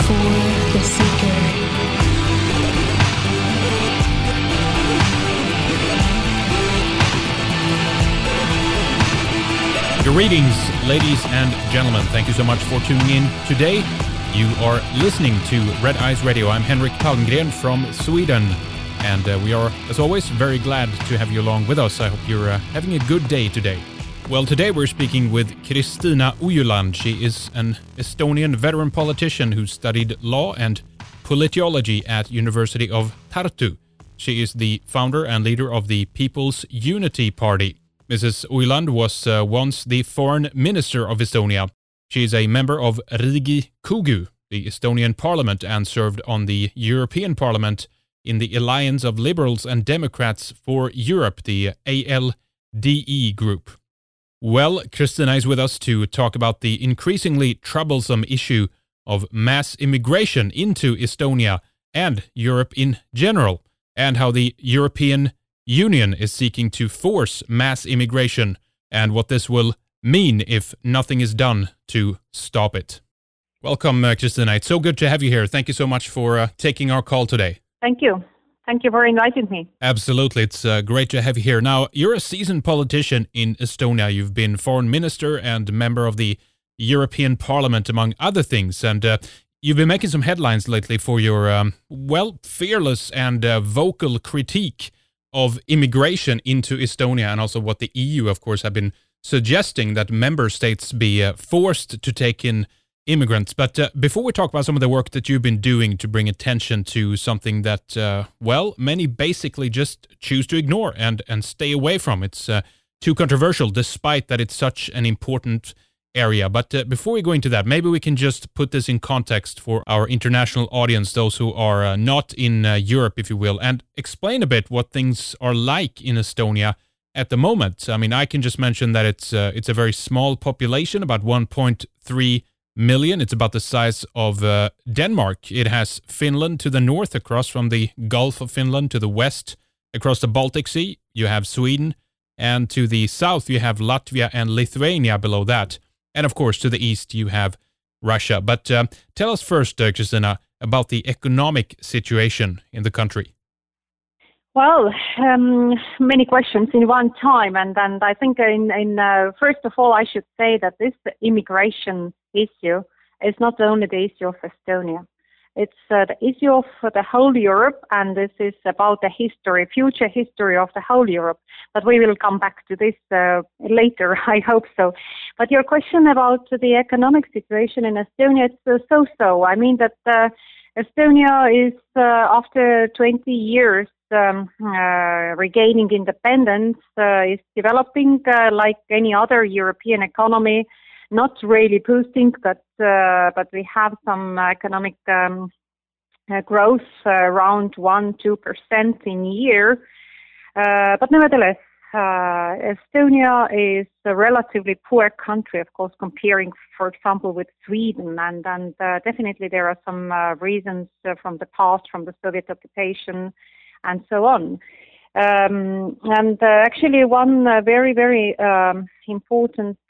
for the seeker. Greetings, ladies and gentlemen. Thank you so much for tuning in today. You are listening to Red Eyes Radio. I'm Henrik Palmgren from Sweden, and we are, as always, very glad to have you along with us. I hope you're having a good day today. Well, today we're speaking with Kristiina Ujuland. She is an Estonian veteran politician who studied law and politology at University of Tartu. She is the founder and leader of the People's Unity Party. Mrs. Ujuland was once the foreign minister of Estonia. She is a member of Riigikogu, the Estonian parliament, and served on the European Parliament in the Alliance of Liberals and Democrats for Europe, the ALDE group. Well, Kristiina is with us to talk about the increasingly troublesome issue of mass immigration into Estonia and Europe in general, and how the European Union is seeking to force mass immigration, and what this will mean if nothing is done to stop it. Welcome, Kristiina. It's so good to have you here. Thank you so much for taking our call today. Thank you. Thank you for inviting me. Absolutely. It's great to have you here. Now, you're a seasoned politician in Estonia. You've been foreign minister and member of the European Parliament, among other things. And you've been making some headlines lately for your, fearless and vocal critique of immigration into Estonia, and also what the EU, of course, have been suggesting that member states be forced to take in immigrants. But before we talk about some of the work that you've been doing to bring attention to something that, many basically just choose to ignore and stay away from. It's too controversial, despite that it's such an important area. But before we go into that, maybe we can just put this in context for our international audience, those who are not in Europe, if you will, and explain a bit what things are like in Estonia at the moment. I mean, I can just mention that it's a very small population, about 1.3 million. It's about the size of Denmark. It has Finland to the north, across from the Gulf of Finland, to the west, across the Baltic Sea. You have Sweden, and to the south, you have Latvia and Lithuania below that. And of course, to the east, you have Russia. But tell us first, Kristiina, about the economic situation in the country. Well, many questions in one time. And I think first of all, I should say that this immigration issue is not only the issue of Estonia. It's the issue of the whole Europe, and this is about the future history of the whole Europe. But we will come back to this later, I hope so. But your question about the economic situation in Estonia, it's so-so. I mean that Estonia is, after 20 years, regaining independence, is developing like any other European economy. Not really boosting, but we have some economic growth around 1-2% in a year. But nevertheless, Estonia is a relatively poor country, of course, comparing, for example, with Sweden. And definitely there are some reasons from the past, from the Soviet occupation, and so on. Actually, one very, very important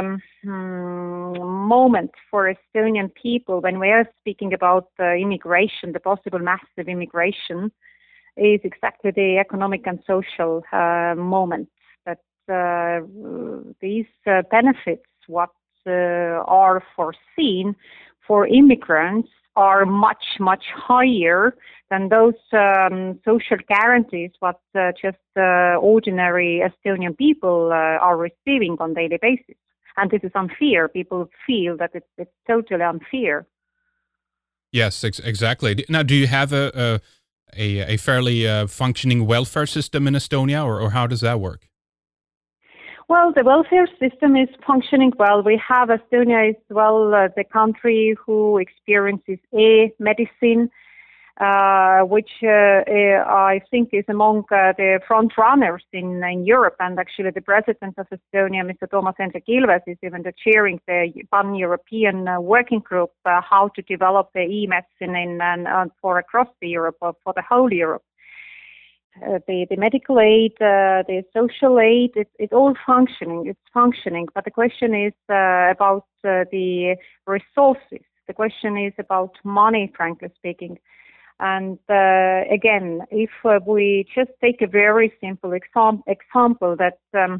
moment for Estonian people when we are speaking about immigration, the possible massive immigration, is exactly the economic and social moment. That these benefits, what are foreseen for immigrants, are much, much higher than those social guarantees what just ordinary Estonian people are receiving on daily basis. And this is unfair. People feel that it's totally unfair. Yes, exactly. Now, do you have a fairly functioning welfare system in Estonia, or how does that work? Well, the welfare system is functioning well. We have Estonia is, the country who experiences medicine, which I think is among the front runners in Europe. And actually the president of Estonia, Mr. Toomas Hendrik Ilves, is even chairing the pan-European working group how to develop the e-medicine for across the Europe, or for the whole Europe. The medical aid, the social aid, it's all functioning. It's functioning, but the question is about the resources The question is about money, frankly speaking. And again, if we just take a very simple example that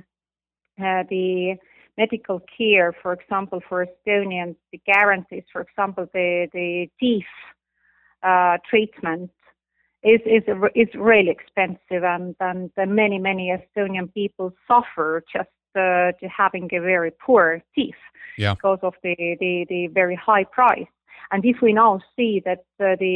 the medical care, for example, for Estonians, the guarantees, for example, the teeth treatment is really expensive, and many Estonian people suffer just to having a very poor teeth because of the very high price. And if we now see that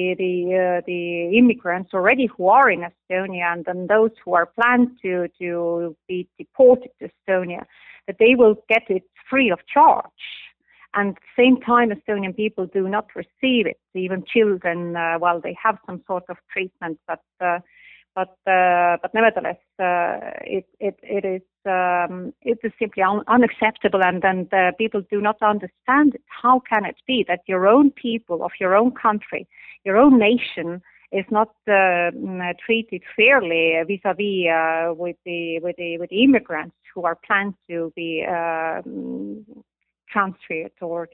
the immigrants already who are in Estonia and then those who are planned to be deported to Estonia, that they will get it free of charge. And at the same time, Estonian people do not receive it. Even children, they have some sort of treatment, but nevertheless, it is simply unacceptable. And then the people do not understand it. How can it be that your own people of your own country, your own nation, is not treated fairly vis-a-vis with the immigrants who are planned to be transferred or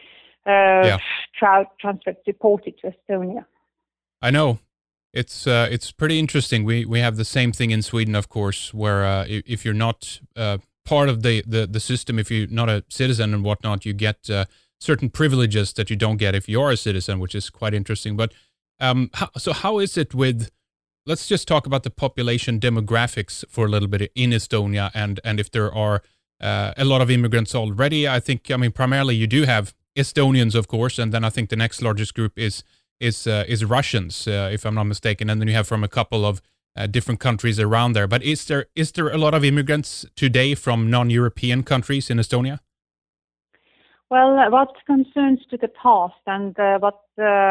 transferred, deported to Estonia? I know. It's pretty interesting. We have the same thing in Sweden, of course, where if you're not part of the system, if you're not a citizen and whatnot, you get certain privileges that you don't get if you are a citizen, which is quite interesting. But how is it with? Let's just talk about the population demographics for a little bit in Estonia, and if there are a lot of immigrants already. I mean, primarily you do have Estonians, of course, and then I think the next largest group is Russians, if I'm not mistaken, and then you have from a couple of different countries around there. But is there a lot of immigrants today from non-European countries in Estonia? Well, what concerns to the past and what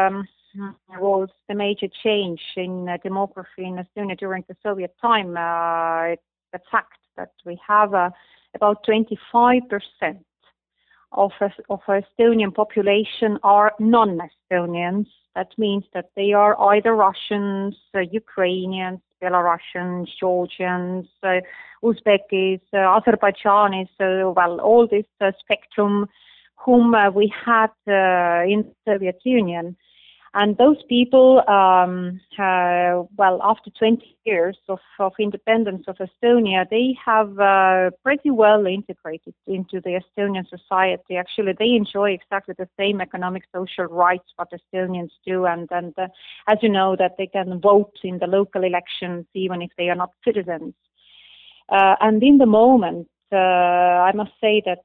was the major change in demography in Estonia during the Soviet time, it's the fact that we have about 25% of Estonian population are non-Estonians. That means that they are either Russians, Ukrainians, Belarusians, Georgians, Uzbekis, Azerbaijanis, all this spectrum whom we had in the Soviet Union. And those people, after 20 years of independence of Estonia, they have pretty well integrated into the Estonian society. Actually, they enjoy exactly the same economic, social rights what Estonians do. And as you know, that they can vote in the local elections, even if they are not citizens. And in the moment, I must say that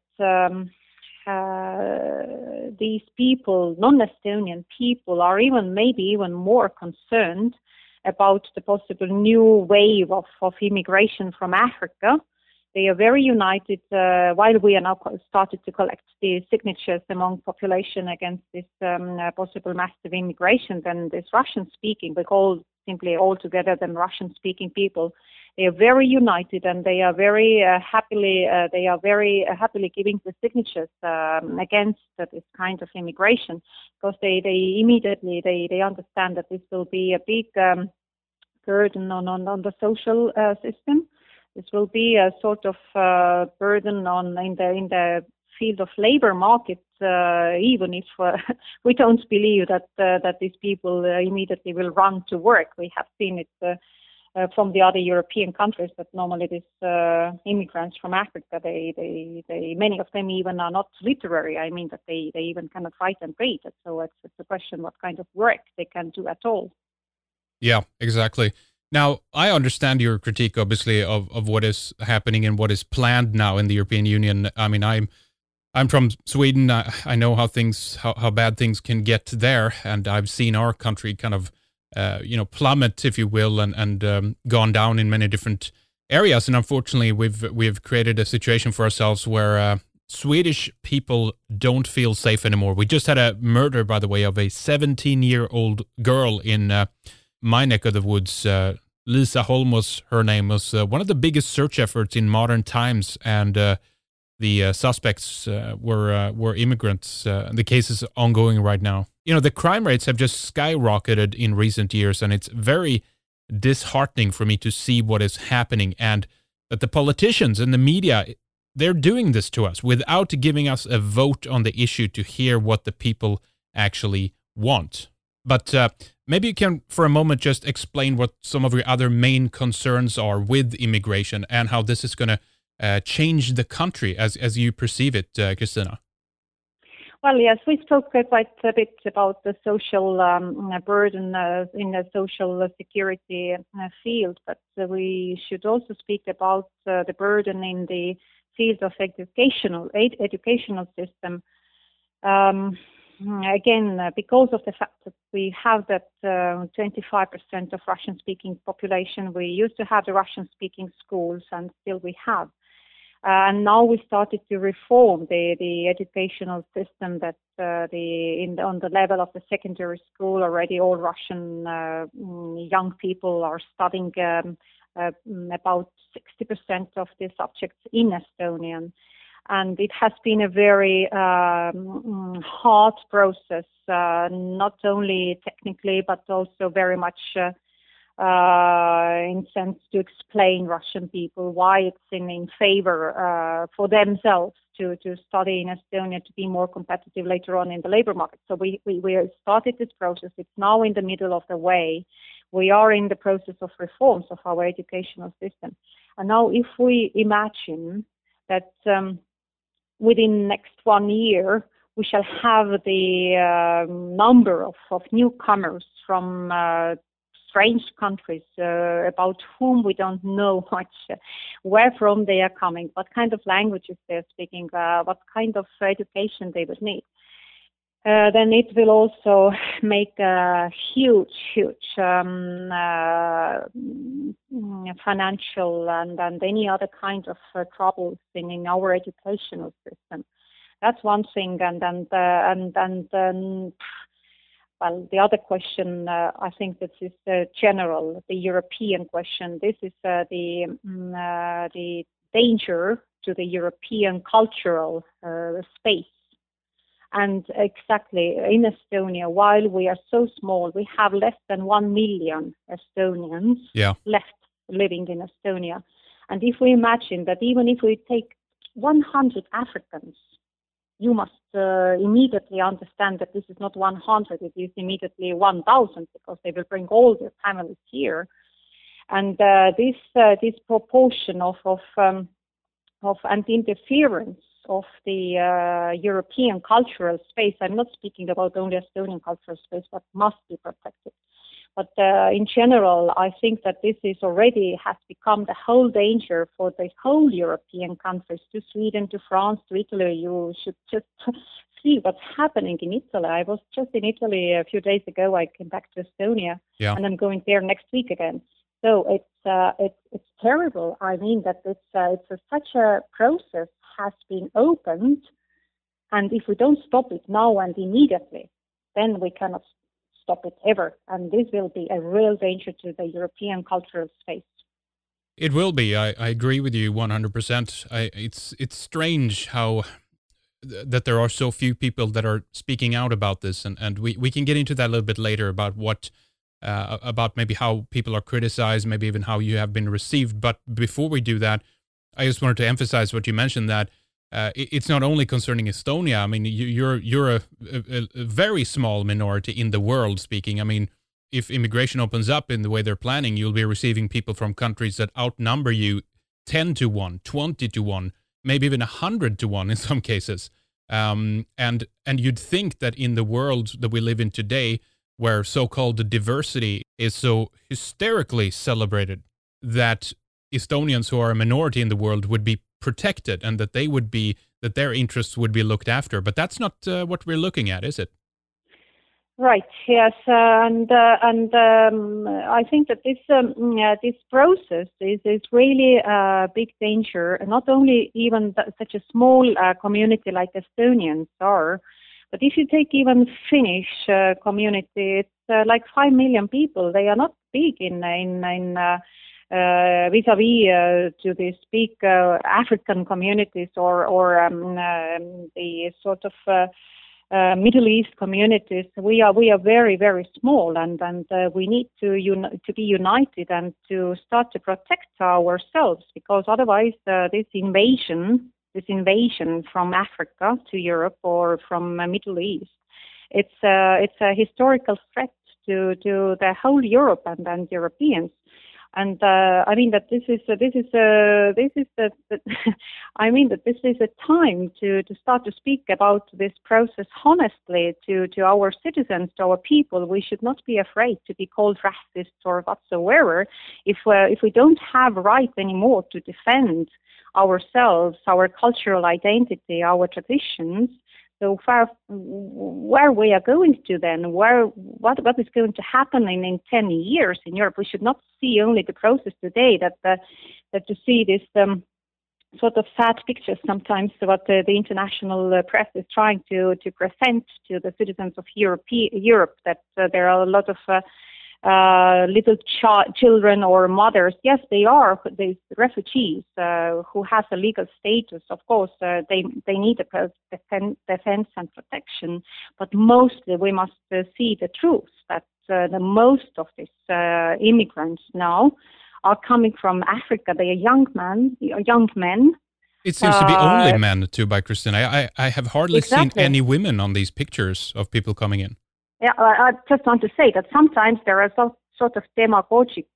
these people, non-Estonian people, are maybe even more concerned about the possible new wave of immigration from Africa. They are very united while we are now started to collect the signatures among population against this possible massive immigration. Then this Russian-speaking, we call simply all together them Russian-speaking people. They are very united, and they are very happily giving the signatures against this kind of immigration, because they immediately understand that this will be a big burden on the social system. This will be a sort of burden in the field of labor market, even if we don't believe that these people immediately will run to work. We have seen it from the other European countries that normally these immigrants from Africa, they many of them even are not literary. I mean that they even cannot write and read. So it's a question what kind of work they can do at all. Yeah, exactly. Now, I understand your critique, obviously, of what is happening and what is planned now in the European Union. I mean, I'm from Sweden. I know how bad things can get there, and I've seen our country kind of plummet, if you will, and gone down in many different areas. And unfortunately, we've created a situation for ourselves where Swedish people don't feel safe anymore. We just had a murder, by the way, of a 17-year-old girl in my neck of the woods. Lisa Holmos, her name, was one of the biggest search efforts in modern times, and the suspects were immigrants. The case is ongoing right now. The crime rates have just skyrocketed in recent years, and it's very disheartening for me to see what is happening, and that the politicians and the media, they're doing this to us without giving us a vote on the issue to hear what the people actually want. But maybe you can, for a moment, just explain what some of your other main concerns are with immigration and how this is going to change the country as you perceive it, Christina. Well, yes, we spoke quite a bit about the social burden in the social security field, but we should also speak about the burden in the field of educational system. Again, because of the fact that we have that 25% of Russian-speaking population, we used to have the Russian-speaking schools, and still we have. And now we started to reform the educational system that on the level of the secondary school already all Russian young people are studying about 60% of the subjects in Estonian. And it has been a very hard process, not only technically, but also very much in sense to explain Russian people why it's in favor for themselves to study in Estonia to be more competitive later on in the labor market. So we started this process. It's now in the middle of the way. We are in the process of reforms of our educational system. And now if we imagine that within next 1 year, we shall have the number of newcomers from strange countries about whom we don't know much, where from they are coming, what kind of languages they're speaking, what kind of education they would need. Then it will also make a huge financial and any other kind of troubles in our educational system. That's one thing, well, the other question, I think this is general, the European question. This is the danger to the European cultural space. And exactly in Estonia, while we are so small, we have less than 1 million Estonians left living in Estonia. And if we imagine that even if we take 100 Africans, you must immediately understand that this is not 100, it is immediately 1,000, because they will bring all their families here. And this proportion of and interference of the European cultural space, I'm not speaking about only Estonian cultural space, but must be protected. But in general, I think that this is already has become the whole danger for the whole European countries, to Sweden, to France, to Italy. You should just see what's happening in Italy. I was just in Italy a few days ago. I came back to Estonia, and I'm going there next week again. So it's terrible. I mean that such a process has been opened, and if we don't stop it now and immediately, then we cannot stop it ever, and this will be a real danger to the European cultural space. It will be. I agree with you 100%. It's strange how that there are so few people that are speaking out about this, and we can get into that a little bit later about what about maybe how people are criticized, maybe even how you have been received. But before we do that, I just wanted to emphasize what you mentioned, that it's not only concerning Estonia. I mean, you're a very small minority in the world speaking. I mean, if immigration opens up in the way they're planning, you'll be receiving people from countries that outnumber you 10 to 1, 20 to 1, maybe even 100 to 1 in some cases. And you'd think that in the world that we live in today, where so-called diversity is so hysterically celebrated, that Estonians who are a minority in the world would be protected, and that their interests would be looked after. But that's not what we're looking at, is it? Right. Yes, and I think that this process is really a big danger. Not only even such a small community like Estonians are, but if you take even Finnish community, it's like 5 million people. They are not big in vis-a-vis to these big African communities or the sort of Middle East communities. We are very, very small, and we need to be united and to start to protect ourselves, because otherwise this invasion from Africa to Europe or from Middle East it's a historical threat to the whole Europe and Europeans. And I mean that this is I mean that this is a time to start to speak about this process honestly to our citizens, to our people. We should not be afraid to be called racists or whatsoever. If we don't have right anymore to defend ourselves, our cultural identity, our traditions, so far, where we are going to then, what is going to happen in 10 years in Europe? We should not see only the process today, that to see this sort of sad pictures sometimes what the international press is trying to present to the citizens of Europe, that there are a lot of little children or mothers. Yes, they are these refugees who has a legal status. Of course, they need a defense and protection. But mostly, we must see the truth that the most of these immigrants now are coming from Africa. They are young men. It seems to be only men too, by Christine. I have hardly exactly. seen any women on these pictures of people coming in. Yeah, I just want to say that sometimes there are sort of demagogic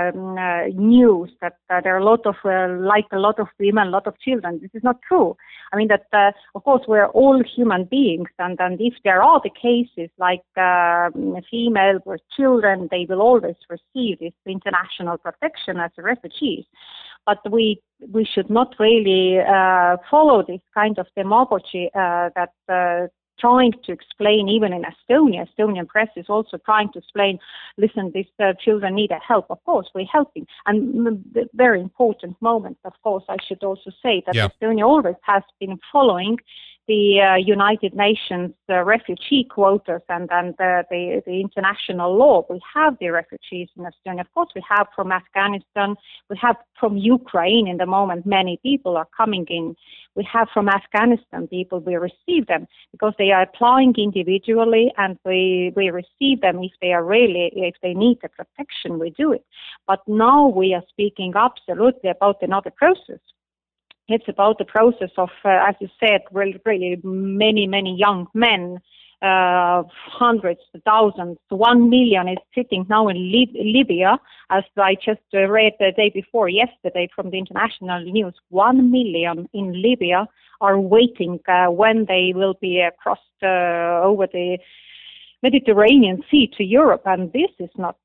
news that there are a lot of women, a lot of children. This is not true. I mean that of course we're all human beings, and if there are the cases like female or children, they will always receive this international protection as refugees. But we should not really follow this kind of demagogy that. Trying to explain, even in Estonia, Estonian press is also trying to explain, listen, these children need help. Of course, we're helping. And the very important moment, of course, I should also say that Estonia always has been following the United Nations refugee quotas and the international law. We have the refugees in Estonia. Of course, we have from Afghanistan. We have from Ukraine in the moment. Many people are coming in. We have from Afghanistan people. We receive them because they are applying individually, and we receive them if they need the protection. We do it. But now we are speaking absolutely about another process. It's about the process of, as you said, really many young men, hundreds, thousands, 1 million is sitting now in Libya, as I just read the day before yesterday from the international news. 1 million in Libya are waiting when they will be crossed over the Mediterranean Sea to Europe, and this is not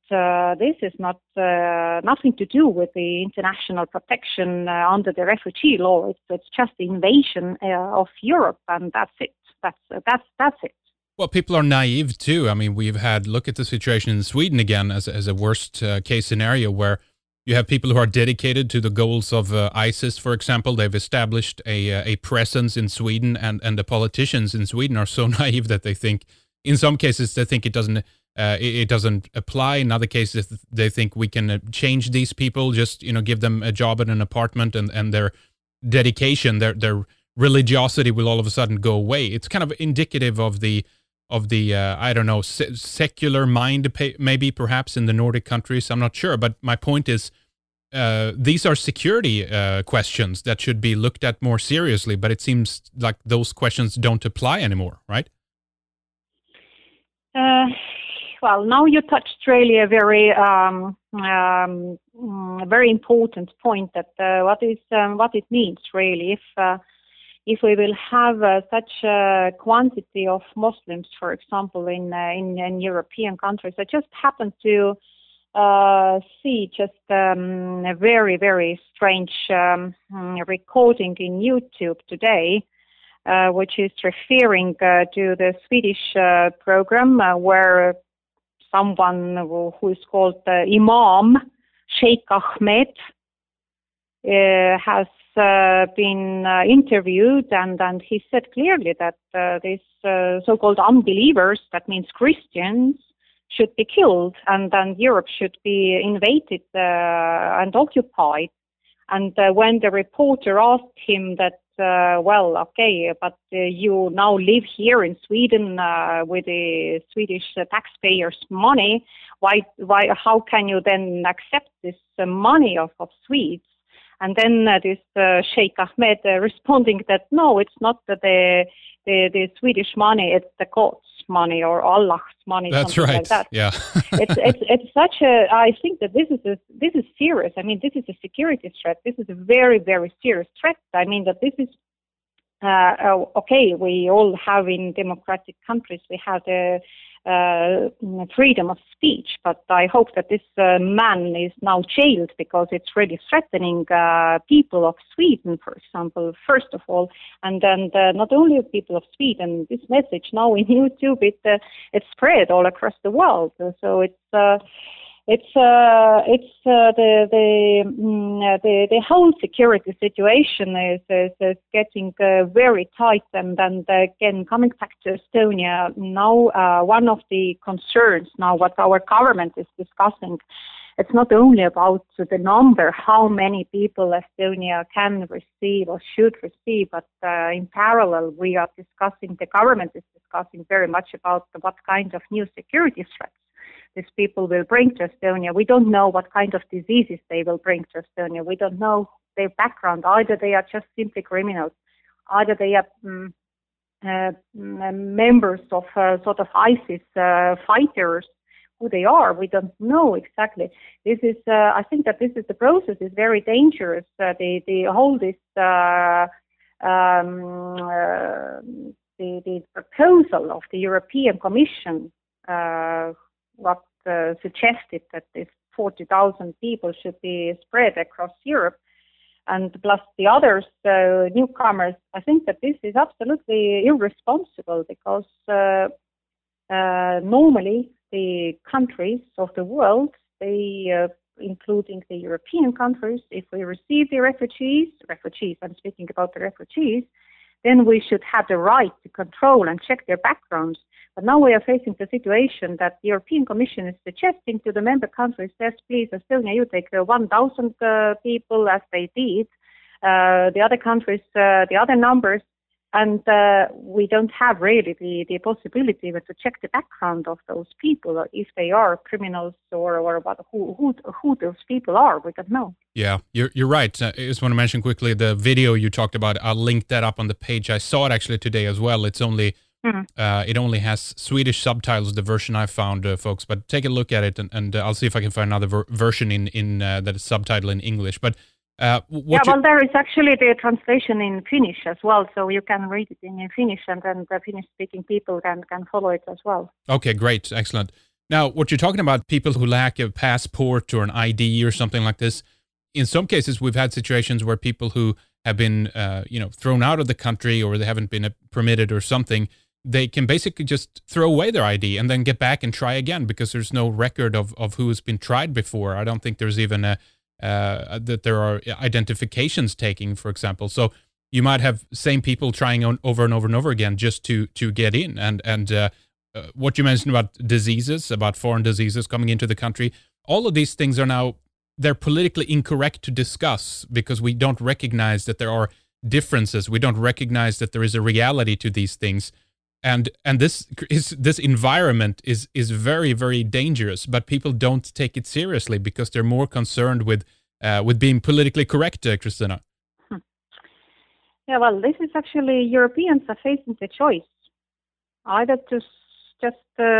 nothing to do with the international protection under the refugee law. It's just the invasion of Europe, and that's it. That's it. Well, people are naive too. I mean, look at the situation in Sweden again as a worst case scenario where you have people who are dedicated to the goals of ISIS, for example. They've established a presence in Sweden, and the politicians in Sweden are so naive that they think. In some cases, they think it doesn't apply. In other cases, they think we can change these people, just give them a job and an apartment, and their dedication, their religiosity will all of a sudden go away. It's kind of indicative of the I don't know, secular mind, maybe perhaps in the Nordic countries. I'm not sure, but my point is these are security questions that should be looked at more seriously. But it seems like those questions don't apply anymore, right? Well, now you touched really a very very important point, that what it means really if we will have such a quantity of Muslims, for example, in European countries. I just happened to see just a very, very strange recording in YouTube today, which is referring to the Swedish program where someone who is called Imam Sheikh Ahmed has been interviewed, and he said clearly that these so-called unbelievers, that means Christians, should be killed, and then Europe should be invaded and occupied. And when the reporter asked him that, well, okay, but you now live here in Sweden with the Swedish taxpayers' money, how can you then accept this money of Swedes? And then this Sheikh Ahmed responding that no, it's not the Swedish money, it's the God's money or Allah's money. That's something right. Like that. Yeah. it's such a. I think that this is serious. I mean, this is a security threat. This is a very, very serious threat. I mean that this is. Okay, we all have in democratic countries, we have the freedom of speech, but I hope that this man is now jailed because it's really threatening people of Sweden, for example, first of all, and then not only people of Sweden. This message now in YouTube, it's spread all across the world, so the whole security situation is getting very tight, and again coming back to Estonia now, one of the concerns now what our government is discussing, it's not only about the number, how many people Estonia can receive or should receive, but in parallel the government is discussing very much about what kind of new security threats these people will bring to Estonia. We don't know what kind of diseases they will bring to Estonia. We don't know their background. Either they are just simply criminals, either they are members of sort of ISIS fighters. Who they are, we don't know exactly. This is, I think that the process is very dangerous. The whole the proposal of the European Commission. What suggested that this 40,000 people should be spread across Europe, and plus the others, newcomers. I think that this is absolutely irresponsible because normally the countries of the world, including the European countries, if we receive the refugees, I'm speaking about the refugees, then we should have the right to control and check their backgrounds. But now we are facing the situation that the European Commission is suggesting to the member countries, yes, please, Estonia, you take 1,000 people as they did. The other countries, the other numbers, and we don't have really the possibility to check the background of those people, if they are criminals or what, who those people are. We don't know. Yeah, you're right. I just want to mention quickly the video you talked about. I'll link that up on the page. I saw it actually today as well. It's only it only has Swedish subtitles, the version I found, folks. But take a look at it, and I'll see if I can find another version in that is subtitled in English. But there is actually the translation in Finnish as well, so you can read it in Finnish, and then the Finnish-speaking people can follow it as well. Okay, great, excellent. Now, what you're talking about, people who lack a passport or an ID or something like this, in some cases, we've had situations where people who have been, thrown out of the country or they haven't been permitted or something, they can basically just throw away their ID and then get back and try again because there's no record of who has been tried before. I don't think there's even that there are identifications taking, for example. So you might have same people trying over and over and over again just to get in. And what you mentioned about diseases, about foreign diseases coming into the country, all of these things are now, they're politically incorrect to discuss because we don't recognize that there are differences. We don't recognize that there is a reality to these things. And this environment is very, very dangerous, but people don't take it seriously because they're more concerned with being politically correct, Christina. Yeah, well, this is actually, Europeans are facing the choice either to just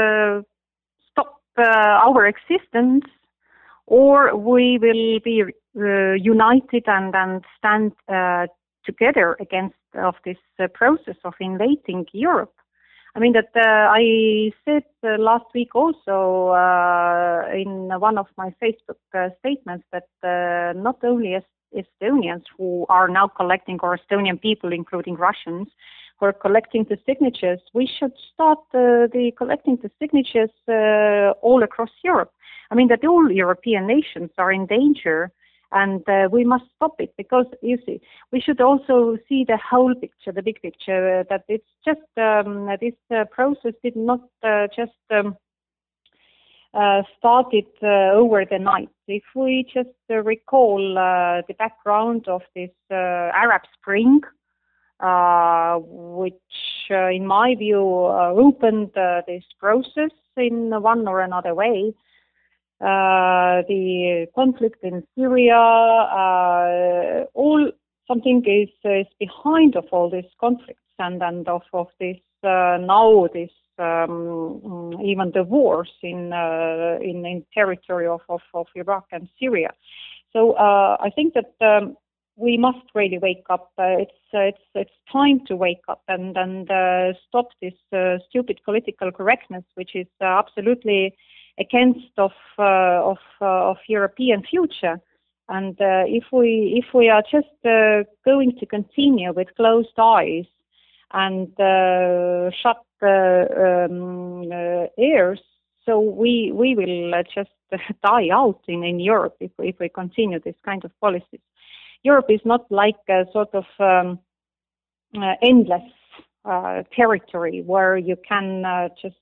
stop our existence, or we will be united and stand together against of this process of invading Europe. I mean that I said last week also in one of my Facebook statements that not only Estonians who are now collecting, or Estonian people, including Russians, who are collecting the signatures, we should start collecting the signatures all across Europe. I mean that all European nations are in danger. And we must stop it because, you see, we should also see the whole picture, the big picture, that it's just this process did not just started over the night. If we just recall the background of this Arab Spring, which in my view opened this process in one or another way, the conflict in Syria, something is behind of all these conflicts and of this now this even the wars in territory of Iraq and Syria. So I think that we must really wake up. It's time to wake up and stop this stupid political correctness, which is absolutely against of European future. And if we are just going to continue with closed eyes and shut ears, so we will just die out in Europe if we continue this kind of policies. Europe is not like a sort of endless territory where you can just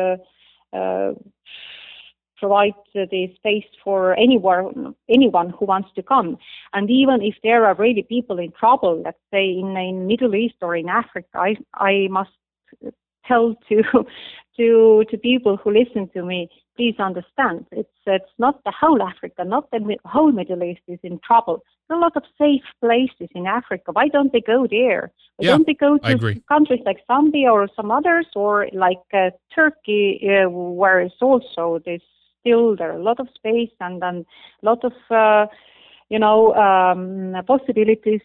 provide the space for anyone who wants to come. And even if there are really people in trouble, let's say in Middle East or in Africa, I must tell to people who listen to me, please understand, it's not the whole Africa, not the whole Middle East is in trouble. There are a lot of safe places in Africa. Why don't they go there? Why don't they go to countries like Zambia or some others, or like Turkey, where it's also this. Still, there are a lot of space and a lot of, possibilities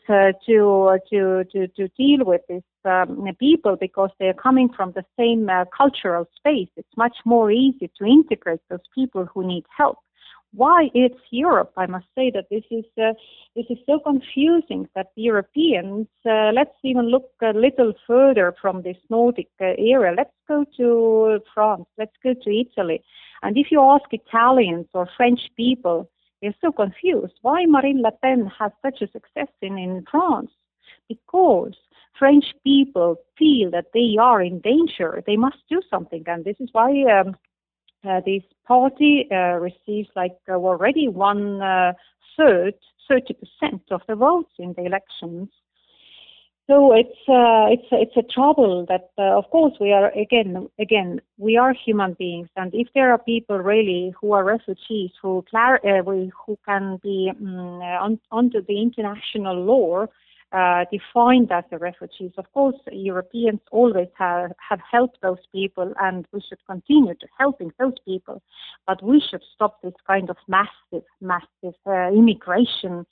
to deal with these people because they are coming from the same cultural space. It's much more easy to integrate those people who need help. Why it's Europe? I must say that this is so confusing that the Europeans. Let's even look a little further from this Nordic area. Let's go to France. Let's go to Italy. And if you ask Italians or French people, they're so confused. Why Marine Le Pen has such a success in France? Because French people feel that they are in danger. They must do something. And this is why this party receives already 1/3, 30% of the votes in the elections. So it's a trouble that of course we are again we are human beings, and if there are people really who are refugees who can be under the international law defined as the refugees, of course Europeans always have helped those people, and we should continue to helping those people, but we should stop this kind of massive immigration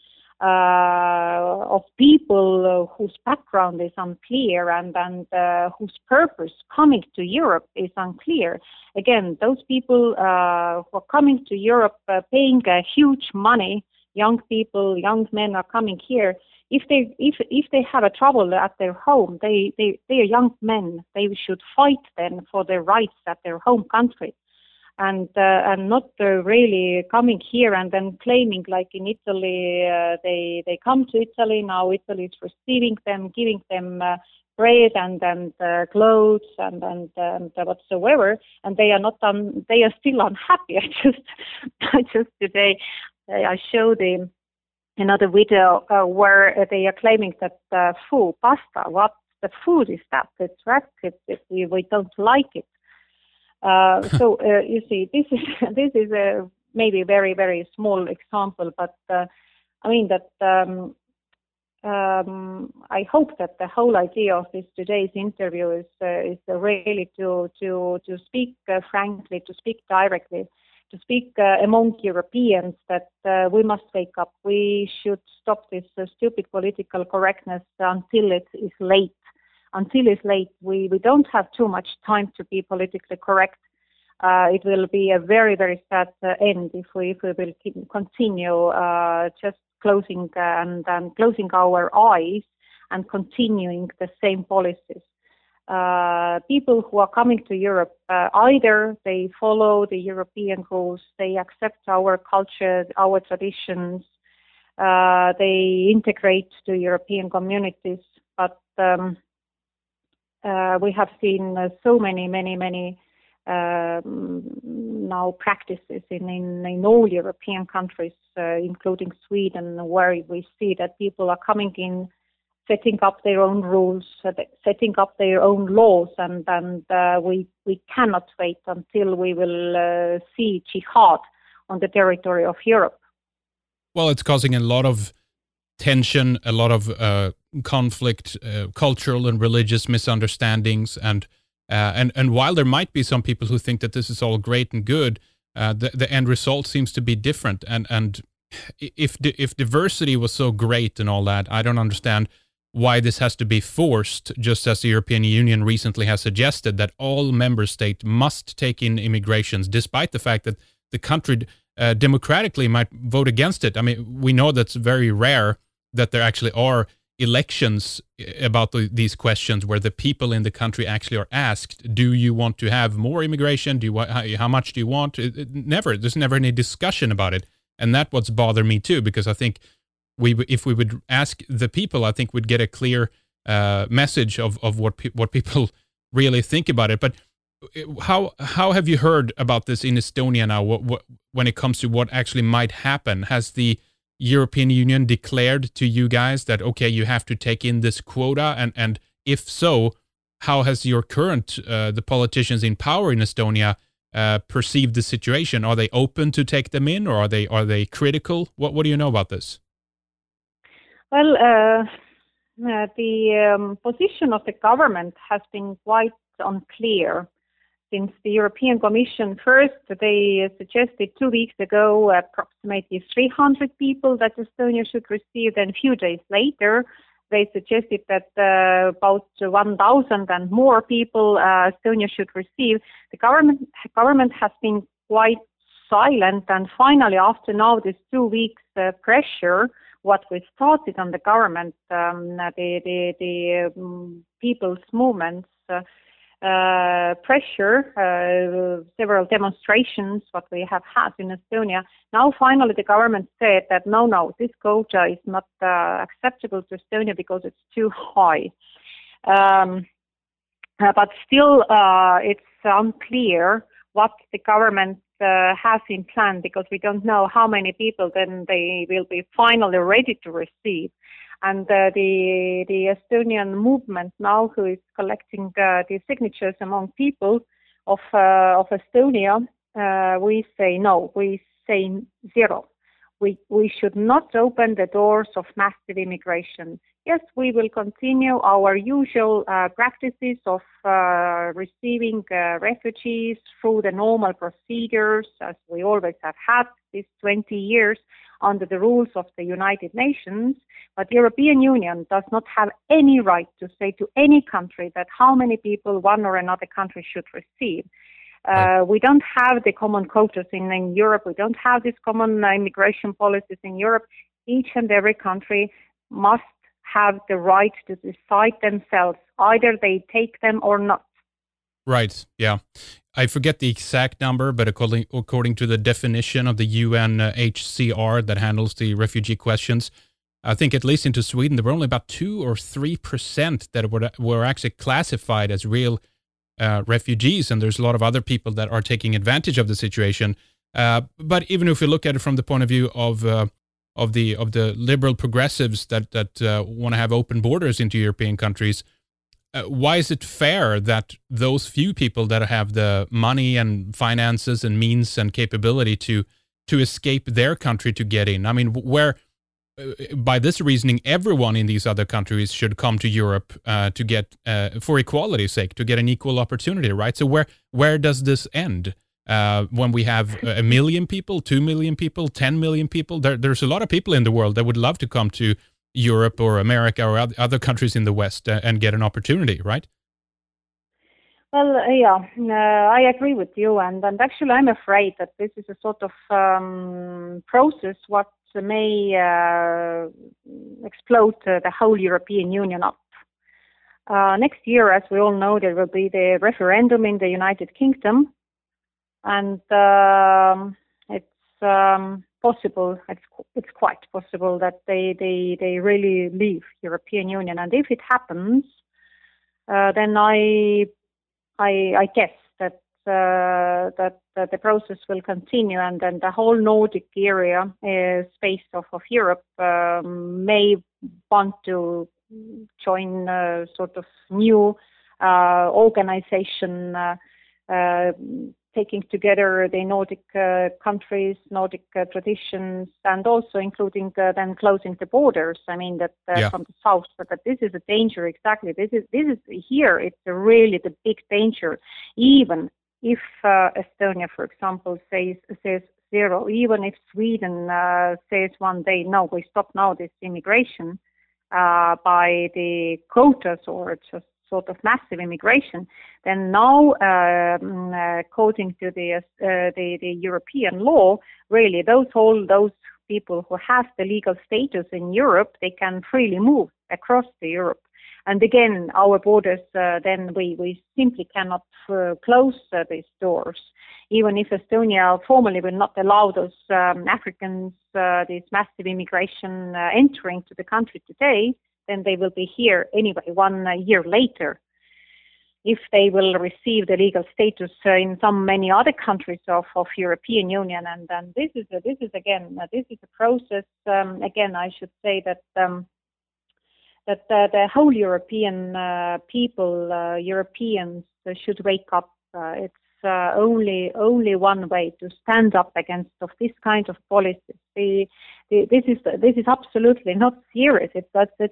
of people whose background is unclear and whose purpose coming to Europe is unclear. Again, those people who are coming to Europe paying huge money, young people, young men are coming here. If they have a trouble at their home, they are young men. They should fight then for their rights at their home country. And not really coming here and then claiming like in Italy, they come to Italy, now Italy is receiving them, giving them bread and clothes and whatsoever, and they are not they are still unhappy. I just today I showed another video where they are claiming that food, pasta, what the food is that? It's attractive if we don't like it. So you see, this is a maybe very, very small example, but I mean that I hope that the whole idea of this today's interview is really to speak frankly, to speak directly, to speak among Europeans that we must wake up. We should stop this stupid political correctness until it is late. Until it's late, we don't have too much time to be politically correct. It will be a very, very sad end if we will continue just closing closing our eyes and continuing the same policies. People who are coming to Europe, either they follow the European rules, they accept our culture, our traditions, they integrate to European communities, but we have seen so many now practices in all European countries, including Sweden, where we see that people are coming in, setting up their own rules, setting up their own laws, and we cannot wait until we will see jihad on the territory of Europe. Well, it's causing a lot of tension, a lot of conflict, cultural and religious misunderstandings, and And while there might be some people who think that this is all great and good, the end result seems to be different. And if diversity was so great and all that, I don't understand why this has to be forced, just as the European Union recently has suggested that all member states must take in immigrations, despite the fact that the country democratically might vote against it. I mean, we know that's very rare that there actually are elections about these questions where the people in the country actually are asked, do you want to have more immigration? How much do you want? There's never any discussion about it. And that's what's bothered me too, because I think if we would ask the people, I think we'd get a clear message of what people really think about it. But how have you heard about this in Estonia now? When it comes to what actually might happen, has the European Union declared to you guys that okay, you have to take in this quota, and if so, how has your current the politicians in power in Estonia perceived the situation? Are they open to take them in, or are they critical? What do you know about this? Well, the position of the government has been quite unclear since the European Commission first, they suggested 2 weeks ago approximately 300 people that Estonia should receive. Then a few days later, they suggested that about 1,000 and more people Estonia should receive. The government has been quite silent, and finally, after now this 2 weeks pressure, what we started on the government, the people's movements. Pressure, several demonstrations, what we have had in Estonia. Now, finally, the government said that no, this quota is not acceptable to Estonia because it's too high. But still, it's unclear what the government has in plan, because we don't know how many people then they will be finally ready to receive. And the Estonian movement now, who is collecting the signatures among people of Estonia, we say no. We say zero. We should not open the doors of massive immigration. Yes, we will continue our usual practices of receiving refugees through the normal procedures, as we always have had these 20 years under the rules of the United Nations. But the European Union does not have any right to say to any country that how many people one or another country should receive. We don't have the common quotas in Europe. We don't have these common immigration policies in Europe. Each and every country must have the right to decide themselves. Either they take them or not. Right, yeah. I forget the exact number, but according to the definition of the UNHCR that handles the refugee questions, I think at least into Sweden, there were only about 2 or 3% that were actually classified as real refugees, and there's a lot of other people that are taking advantage of the situation. But even if you look at it from the point of view of the liberal progressives that want to have open borders into European countries, why is it fair that those few people that have the money and finances and means and capability to escape their country to get in? I mean, where by this reasoning, everyone in these other countries should come to Europe to get, for equality's sake, to get an equal opportunity, right? So where does this end? When we have 1 million people, 2 million people, 10 million people, there's a lot of people in the world that would love to come to Europe or America or other countries in the West and get an opportunity, right? Well, yeah, I agree with you, and actually I'm afraid that this is a sort of process what may explode the whole European Union up. Next year, as we all know, there will be the referendum in the United Kingdom, and it's possible, it's quite possible that they really leave European Union. And if it happens, then I guess that the process will continue, and then the whole Nordic area, space of Europe, may want to join sort of new organization taking together the Nordic countries, Nordic traditions, and also including then closing the borders. I mean that from the south, but this is a danger. Exactly, this is here. It's really the big danger. Even if Estonia, for example, says zero, even if Sweden says one day, no, we stop now this immigration by the quotas or just sort of massive immigration, then now, according to the European law, really those people who have the legal status in Europe, they can freely move across the Europe. And again, our borders, then we simply cannot close these doors. Even if Estonia formally will not allow those Africans, this massive immigration entering to the country today, then they will be here anyway 1 year later. If they will receive the legal status in many other countries of European Union, and then this is a process. Again, I should say that the whole European people, Europeans, should wake up. It's only one way to stand up against of this kind of policies. This is absolutely not serious. It's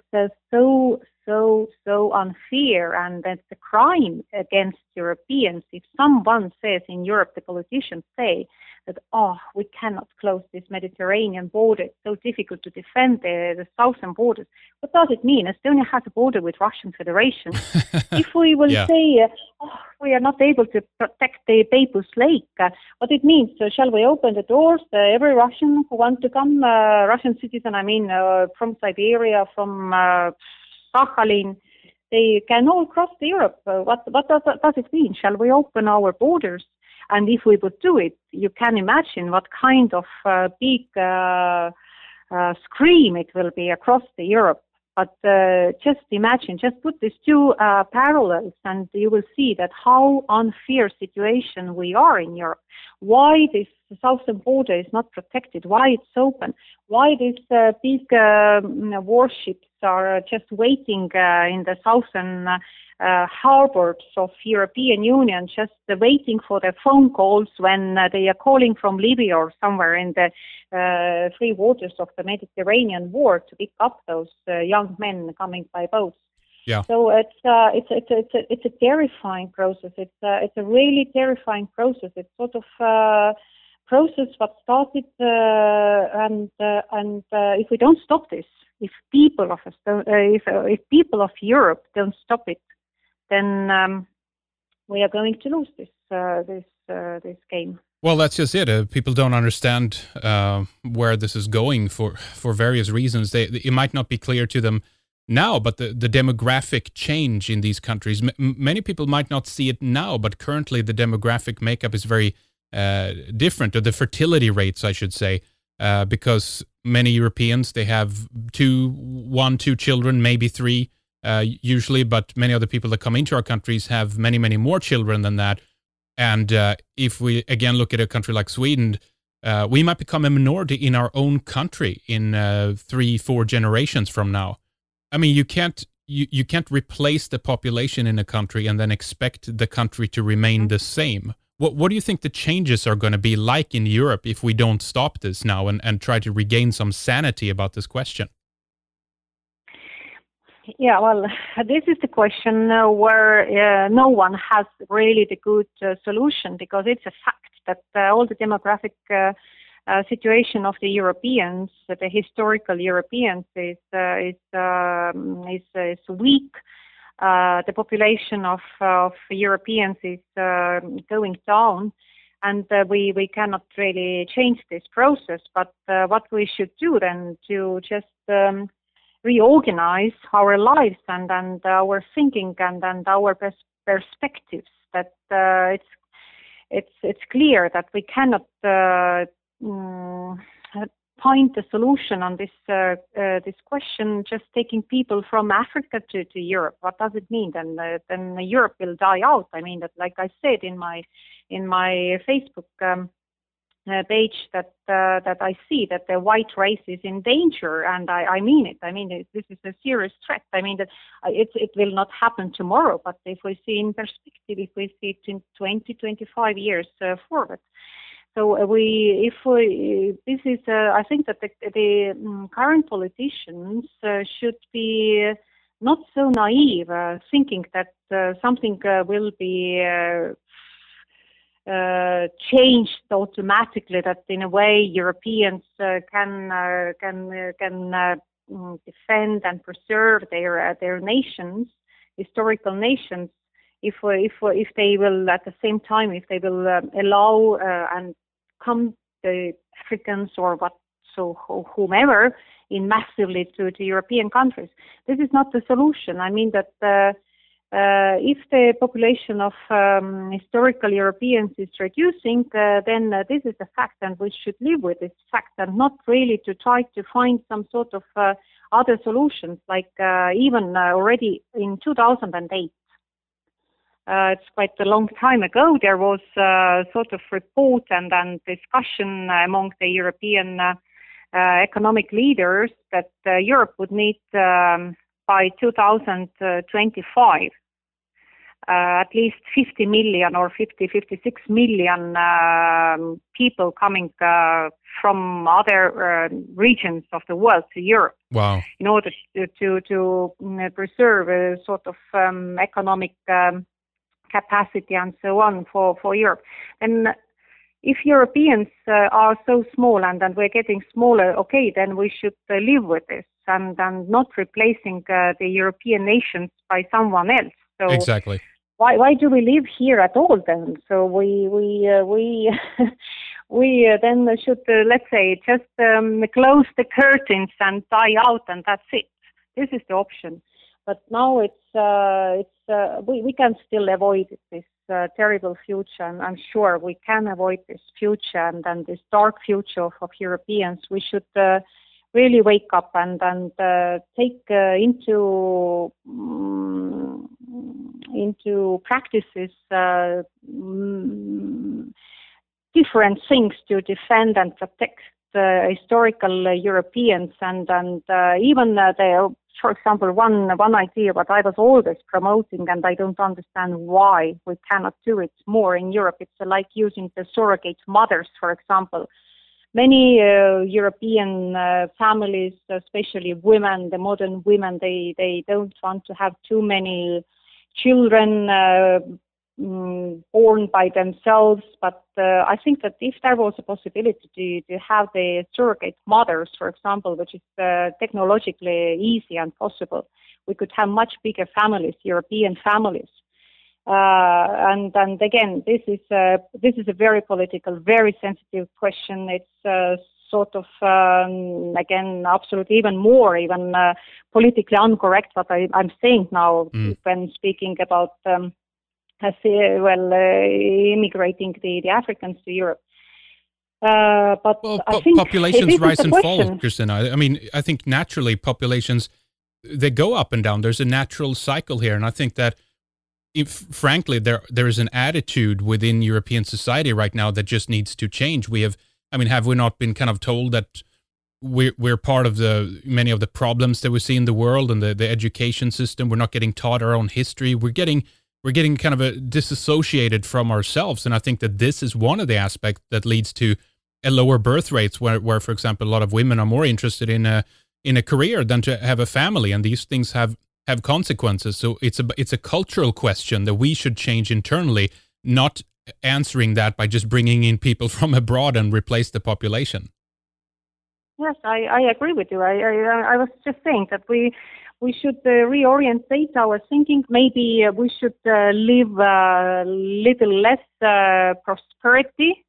so unfair, and it's a crime against Europeans if someone says in Europe, the politicians say that we cannot close this Mediterranean border. It's so difficult to defend the southern borders. What does it mean? Estonia has a border with Russian Federation. If we will say we are not able to protect the Peipus Lake, what it means? Shall we open the doors? Every Russian who wants to come, Russian citizen, from Siberia, from Sakhalin, they can all cross Europe. What does it mean? Shall we open our borders? And if we would do it, you can imagine what kind of big scream it will be across the Europe. But just imagine, just put these two parallels, and you will see that how unfair situation we are in Europe. Why this southern border is not protected? Why it's open? Why these big warships are just waiting in the southern harbors of European Union, just waiting for their phone calls when they are calling from Libya or somewhere in the free waters of the Mediterranean war to pick up those young men coming by boats. Yeah. So it's a terrifying process. It's a really terrifying process. It's sort of process what started, and if we don't stop this, if people of Europe don't stop it, then we are going to lose this game. Well, that's just it. People don't understand where this is going for various reasons. It might not be clear to them now, but the demographic change in these countries, many people might not see it now, but currently the demographic makeup is very different, or the fertility rates, I should say, because many Europeans, they have two children, maybe three, usually, but many other people that come into our countries have many, many more children than that. And if we, again, look at a country like Sweden, we might become a minority in our own country in 3-4 generations from now. I mean, you can't replace the population in a country and then expect the country to remain the same. What do you think the changes are going to be like in Europe if we don't stop this now and try to regain some sanity about this question? Yeah, well, this is the question where no one has really the good solution, because it's a fact that all the demographic situation of the Europeans, the historical Europeans, is weak. The population of Europeans is going down, and we cannot really change this process. But what we should do then to just reorganize our lives and our thinking and our perspectives. That it's clear that we cannot find a solution on this question just taking people from Africa to Europe. What does it mean? Then Europe will die out. I mean that, like I said in my Facebook page that I see that the white race is in danger, and I mean it. I mean this is a serious threat. I mean that it will not happen tomorrow, but if we see in perspective, if we see it in 20, 25 years forward. So this is I think that the current politicians should be not so naive, thinking that something will be changed automatically. That in a way Europeans can defend and preserve their nations, historical nations, if they will at the same time, if they will allow and come the Africans or whomever in massively to European countries. This is not the solution. I mean that if the population of historical Europeans is reducing, then this is a fact, and we should live with this fact, and not really to try to find some sort of other solutions, like even already in 2008. It's quite a long time ago. There was a sort of report and discussion among the European economic leaders that Europe would need by 2025 at least 50 million or 56 million people coming from other regions of the world to Europe. Wow! In order to preserve a sort of economic capacity and so on for Europe. And if Europeans are so small and we're getting smaller, okay, then we should live with this and not replacing the European nations by someone else. So exactly. Why do we live here at all then? So we then should let's say just close the curtains and die out, and that's it. This is the option. But now we can still avoid this terrible future, and I'm sure we can avoid this future and this dark future of Europeans. We should really wake up and take into practices different things to defend and protect historical Europeans and even for example, one idea what I was always promoting, and I don't understand why we cannot do it more in Europe. It's like using the surrogate mothers, for example. Many European families, especially women, the modern women, they don't want to have too many children born by themselves, but I think that if there was a possibility to have the surrogate mothers, for example, which is technologically easy and possible, we could have much bigger families, European families. And again, this is a very political, very sensitive question. It's sort of again, absolutely even more politically incorrect what I'm saying now when speaking about immigrating the Africans to Europe. But I think populations rise and fall, Kristina. I mean, I think naturally populations, they go up and down. There's a natural cycle here, and I think that, frankly, there is an attitude within European society right now that just needs to change. Have we not been kind of told that we're part of many of the problems that we see in the world and the education system? We're not getting taught our own history. We're getting kind of disassociated from ourselves. And I think that this is one of the aspects that leads to a lower birth rates where, for example, a lot of women are more interested in a career than to have a family. And these things have consequences. So it's a cultural question that we should change internally, not answering that by just bringing in people from abroad and replace the population. Yes, I agree with you. I was just saying that we should reorientate our thinking. Maybe we should live a little less prosperity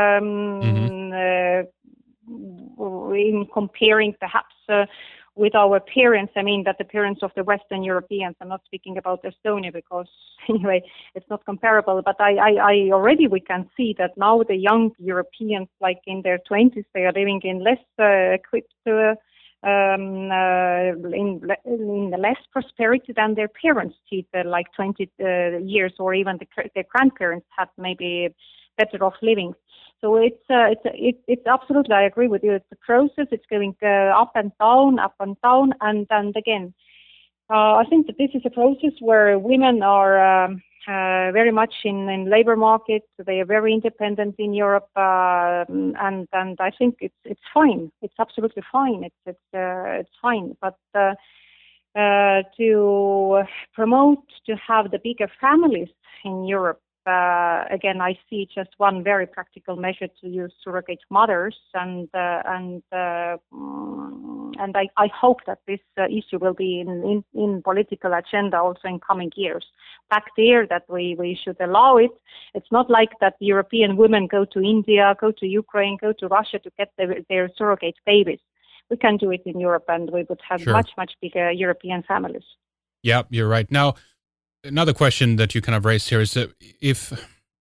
in comparing perhaps with our parents. I mean that the parents of the Western Europeans, I'm not speaking about Estonia because anyway, it's not comparable, but we can see that now the young Europeans, like in their 20s, they are living in less equipped in less prosperity than their parents did, like 20 years, or even their grandparents had maybe better off living. So it's absolutely, I agree with you. It's a process. It's going up and down, and again. I think that this is a process where women are very much in labor market. They are very independent in Europe, and I think it's fine. It's absolutely fine. It's fine. But to promote to have the bigger families in Europe. Again, I see just one very practical measure to use surrogate mothers, and I hope that this issue will be in political agenda also in coming years. Back there, that we should allow it. It's not like that European women go to India, go to Ukraine, go to Russia to get their surrogate babies. We can do it in Europe, and we would have much bigger European families. Yeah, you're right. Now, another question that you kind of raised here is that if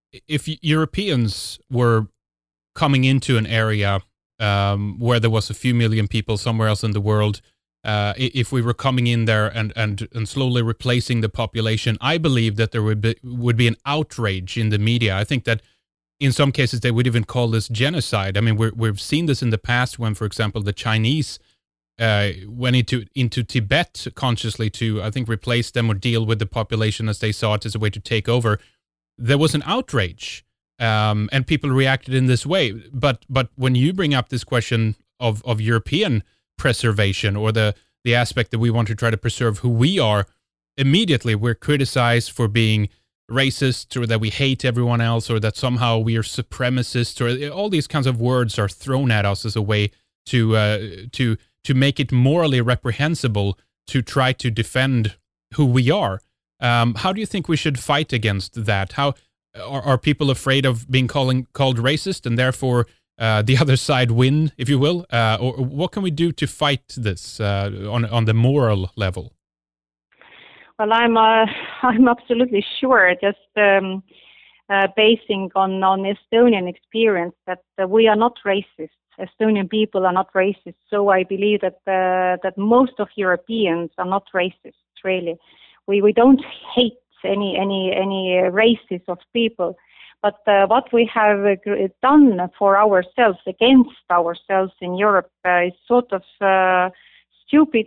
Europeans were coming into an area where there was a few million people somewhere else in the world, if we were coming in there and slowly replacing the population, I believe that there would be an outrage in the media. I think that in some cases they would even call this genocide. I mean, we've seen this in the past when, for example, the Chinese went into Tibet consciously to, I think, replace them or deal with the population as they saw it as a way to take over. There was an outrage, and people reacted in this way. But when you bring up this question of European preservation, or the aspect that we want to try to preserve who we are, immediately we're criticized for being racist, or that we hate everyone else, or that somehow we are supremacists, or all these kinds of words are thrown at us as a way to make it morally reprehensible to try to defend who we are. How do you think we should fight against that? How are people afraid of being called racist, and therefore the other side win, if you will? Or what can we do to fight this on the moral level? Well, I'm absolutely sure, just basing on Estonian experience, that we are not racist. Estonian people are not racist, so I believe that most of Europeans are not racist. Really, we don't hate any races of people, but what we have done for ourselves, against ourselves in Europe, is sort of stupid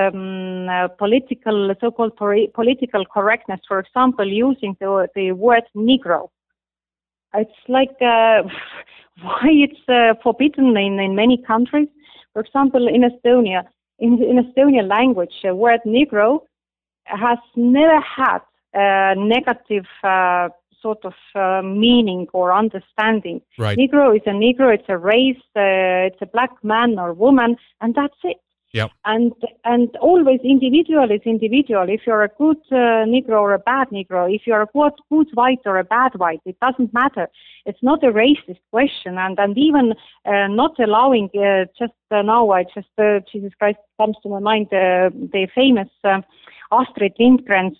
political, so-called political correctness. For example, using the word Negro. It's like why it's forbidden in many countries. For example, in Estonia, in Estonian language, the word Negro has never had a negative sort of meaning or understanding. Right. Negro is a Negro, it's a race, it's a black man or woman, and that's it. Yep. And always individual is individual. If you're a good Negro or a bad Negro, if you're a good white or a bad white, it doesn't matter. It's not a racist question, and even not allowing just now. Jesus Christ comes to my mind the famous Astrid Lindgren's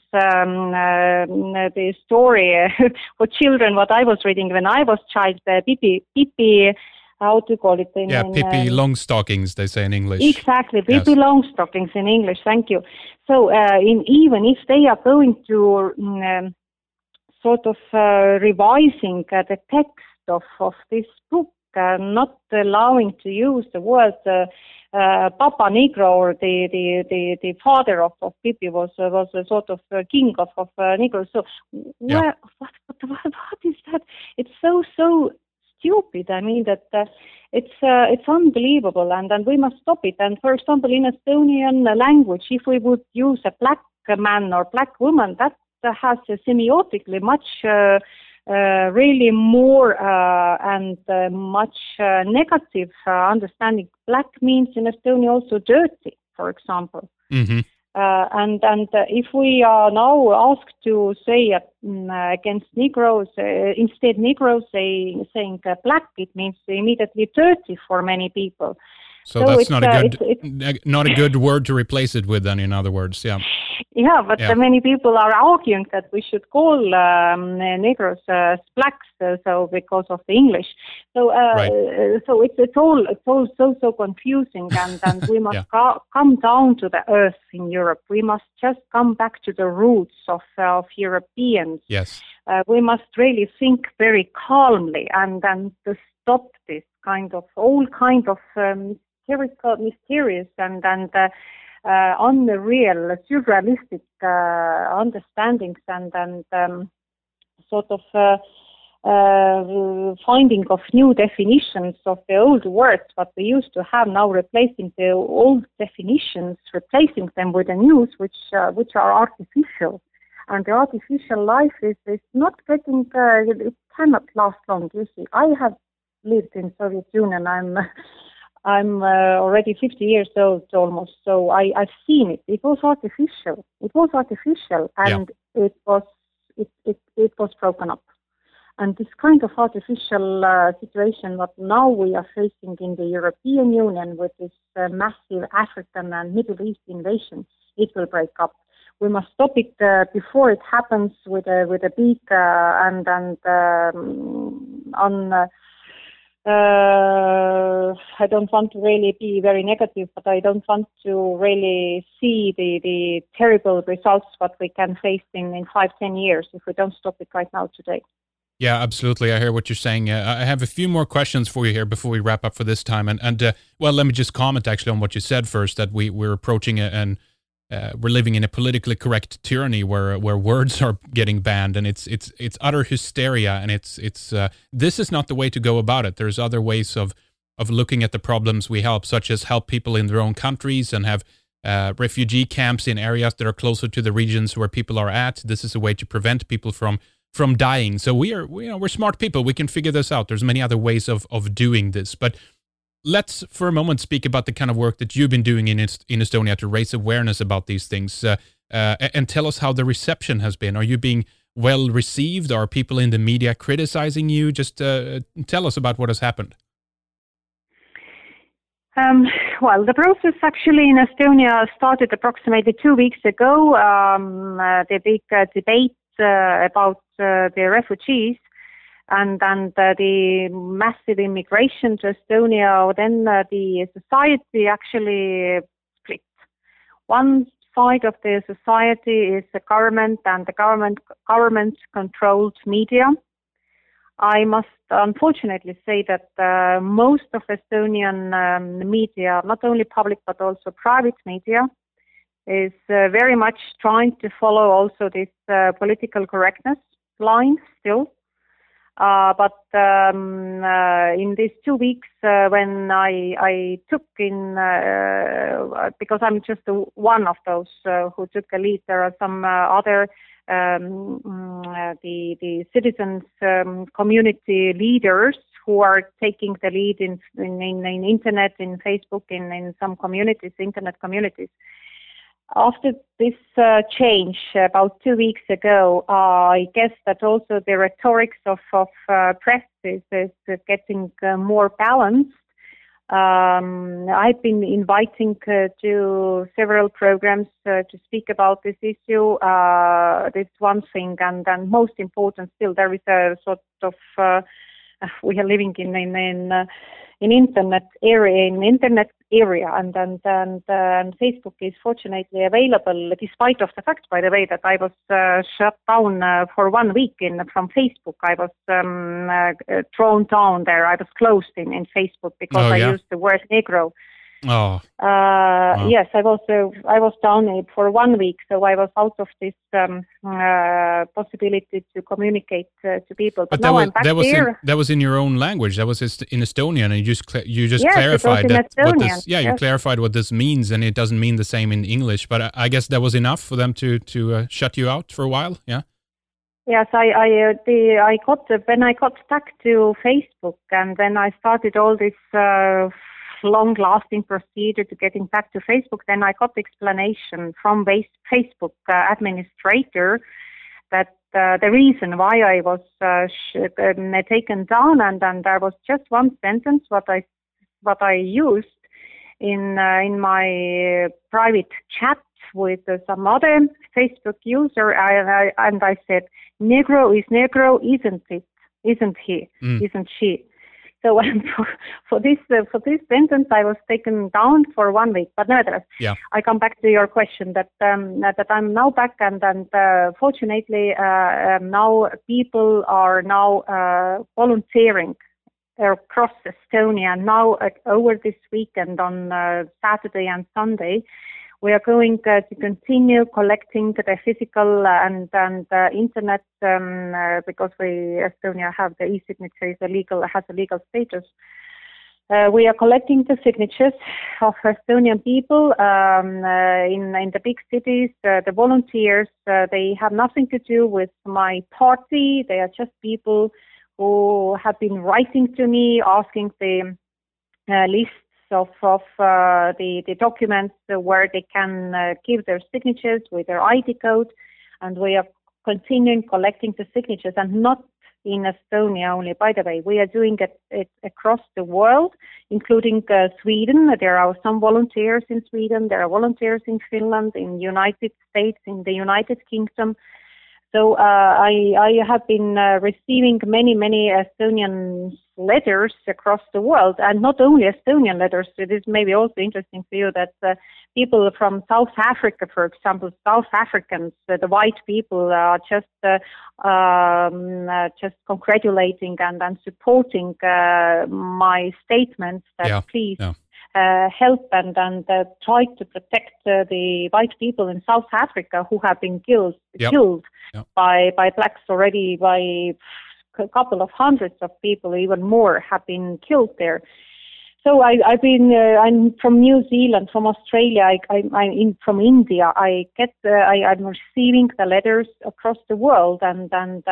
the story for children. What I was reading when I was child, Pippi. How to call it in Pippi Longstockings, they say in English. Exactly, Pippi Longstockings in English. Thank you. So, even if they are going to sort of revising the text of this book, not allowing to use the word Papa Negro, or the father of Pippi was a sort of king of Negro. So, what is that? It's so stupid. I mean that it's unbelievable, and we must stop it. And for example, in Estonian language, if we would use a black man or black woman, that has semiotically much really more and much negative understanding. Black means in Estonia also dirty, for example. Mm-hmm. And if we are now asked to say against Negroes, instead Negroes saying black, it means immediately dirty for many people. So that's not a good word to replace it with, then, in other words, yeah. Yeah, but many people are arguing that we should call Negroes blacks, so because of the English. So, right. So it's all so confusing, and we must come down to the earth in Europe. We must just come back to the roots of Europeans. Yes. We must really think very calmly, and the stop this all kind of mysterious and unreal, surrealistic understandings and sort of finding of new definitions of the old words what we used to have, now replacing the old definitions, replacing them with the news which are artificial. And the artificial life is not getting, it cannot last long. You see, I have lived in Soviet Union. I'm already 50 years old almost, so I've seen it. It was artificial. And it was broken up. And this kind of artificial situation that now we are facing in the European Union with this massive African and Middle East invasion, it will break up. We must stop it before it happens with a big I don't want to really be very negative, but I don't want to really see the terrible results what we can face in 5-10 years if we don't stop it right now today. Yeah, absolutely. I hear what you're saying. I have a few more questions for you here before we wrap up for this time. And well, let me just comment actually on what you said first, that we're approaching and we're living in a politically correct tyranny where words are getting banned, and it's utter hysteria, and it's this is not the way to go about it. There's other ways of looking at the problems we help, such as help people in their own countries and have refugee camps in areas that are closer to the regions where people are at. This is a way to prevent people from dying. So we're smart people. We can figure this out. There's many other ways of doing this. But let's for a moment speak about the kind of work that you've been doing in Estonia to raise awareness about these things, and tell us how the reception has been. Are you being well received? Are people in the media criticizing you? Just tell us about what has happened. Well, the process actually in Estonia started approximately 2 weeks ago. The big debate about the refugees and the massive immigration to Estonia. Then the society actually split. One side of the society is the government and the government-controlled media. I must unfortunately say that most of Estonian media, not only public but also private media, is very much trying to follow also this political correctness line still. But in these 2 weeks when I took in, because I'm just one of those who took the lead, there are some other the citizens community leaders who are taking the lead in internet, in Facebook, in some communities, internet communities. After this change about 2 weeks ago, I guess that also the rhetorics of press is getting more balanced. I've been inviting to several programs to speak about this issue. This one thing, and then most important still, there is a sort of we are living in internet area, and Facebook is fortunately available, despite of the fact, by the way, that I was shut down for 1 week from Facebook. I was thrown down there. I was closed in Facebook because I used the word Negro. Oh. Yes, I was down for 1 week, so I was out of this possibility to communicate to people. But now I'm back here. That was in your own language. That was in Estonian, and you just yes, clarified that. You clarified what this means, and it doesn't mean the same in English. But I guess that was enough for them to shut you out for a while. Yeah. Yes, I got when I got stuck to Facebook, and then I started all this long-lasting procedure to getting back to Facebook. Then I got explanation from Facebook administrator that the reason why I was taken down, and then there was just one sentence what I used in my private chat with some other Facebook user, and I said, "Negro is Negro, isn't it? Isn't he? Isn't she?" So for this sentence, I was taken down for 1 week. But nevertheless, I come back to your question that I'm now back, and fortunately now people are now volunteering across Estonia. Now, over this weekend on Saturday and Sunday, we are going to continue collecting the physical and internet because Estonia have the e-signature has a legal status. We are collecting the signatures of Estonian people in the big cities. The volunteers, they have nothing to do with my party. They are just people who have been writing to me, asking the lists of the documents where they can give their signatures with their ID code, and we are continuing collecting the signatures, and not in Estonia only, by the way. We are doing it across the world, including Sweden. There are some volunteers in Sweden, there are volunteers in Finland, in United States, in the United Kingdom. So I have been receiving many Estonian letters across the world, and not only Estonian letters. It is maybe also interesting for you that people from South Africa, for example, South Africans, the white people, are just congratulating and supporting my statements that please. Yeah. Help and try to protect the white people in South Africa who have been killed by blacks already. By a couple of hundreds of people, even more, have been killed there. So I've been. I'm from New Zealand, from Australia. I'm from India. I'm receiving the letters across the world, and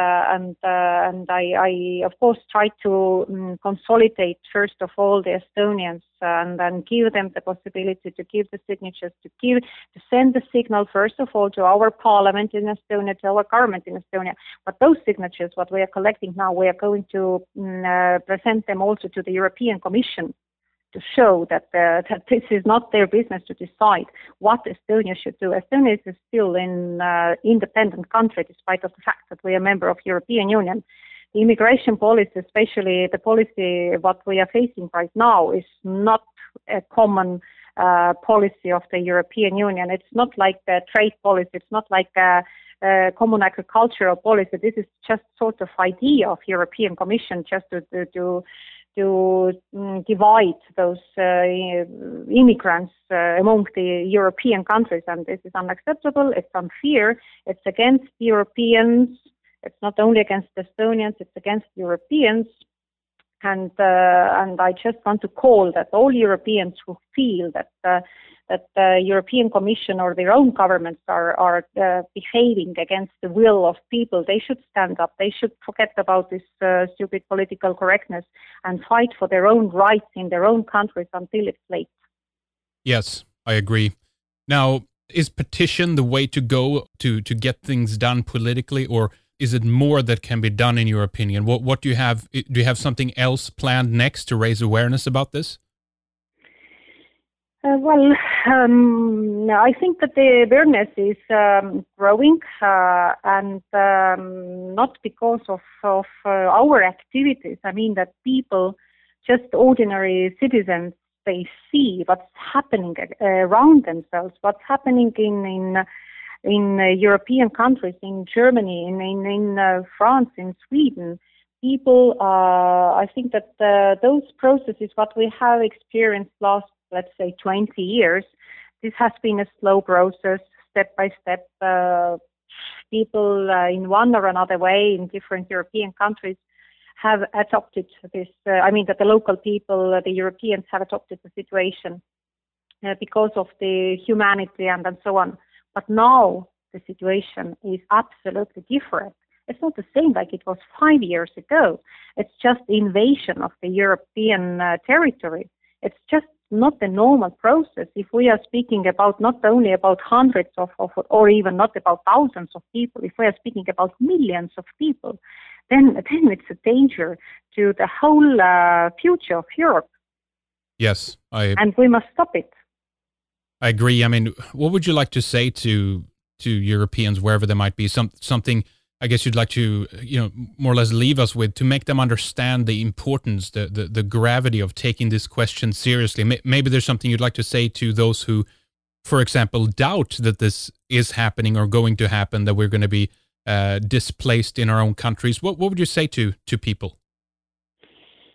I of course try to consolidate first of all the Estonians, and then give them the possibility to give the signatures, to send the signal first of all to our parliament in Estonia, to our government in Estonia. But those signatures, what we are collecting now, we are going to present them also to the European Commission, to show that this is not their business to decide what Estonia should do. Estonia is still an independent country, despite of the fact that we are a member of European Union. The immigration policy, especially the policy what we are facing right now, is not a common policy of the European Union. It's not like the trade policy. It's not like a common agricultural policy. This is just sort of idea of European Commission, just to divide those immigrants among the European countries, and this is unacceptable. It's unfair. It's against Europeans. It's not only against Estonians. It's against Europeans. And I just want to call that all Europeans who feel that the European Commission or their own governments are behaving against the will of people, they should stand up. They should forget about this stupid political correctness and fight for their own rights in their own countries until it's late. Yes, I agree. Now, is petition the way to go to get things done politically, or is it more that can be done in your opinion? What do you have? Do you have something else planned next to raise awareness about this? I think that the awareness is growing, and not because of our activities. I mean that people, just ordinary citizens, they see what's happening around themselves, what's happening in European countries, in Germany, in France, in Sweden. People, I think that those processes, what we have experienced last, let's say, 20 years, this has been a slow process, step by step. People in one or another way in different European countries have adopted this. That the local people, the Europeans, have adopted the situation because of the humanity and so on. But now the situation is absolutely different. It's not the same like it was 5 years ago. It's just the invasion of the European territory. It's just not the normal process. If we are speaking about not only about hundreds of or even not about thousands of people, if we are speaking about millions of people, then it's a danger to the whole future of Europe. Yes, and we must stop it. I agree. What would you like to say to Europeans, wherever they might be? Something I guess you'd like to, more or less leave us with, to make them understand the importance, the gravity of taking this question seriously. Maybe there's something you'd like to say to those who, for example, doubt that this is happening or going to happen, that we're going to be displaced in our own countries. What would you say to people?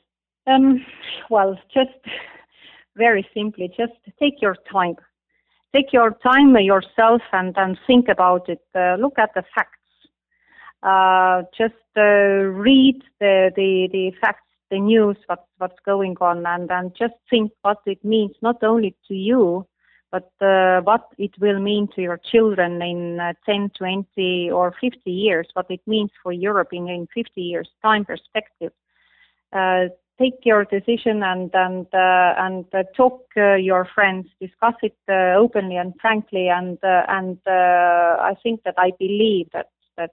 Well, just very simply, just take your time. Take your time yourself and think about it. Look at the facts. Just read the facts, the news, what's going on, and just think what it means not only to you, but what it will mean to your children in 10, 20, or 50 years, what it means for Europe in 50 years' time perspective. Take your decision and talk your friends, discuss it openly and frankly, and I think that I believe that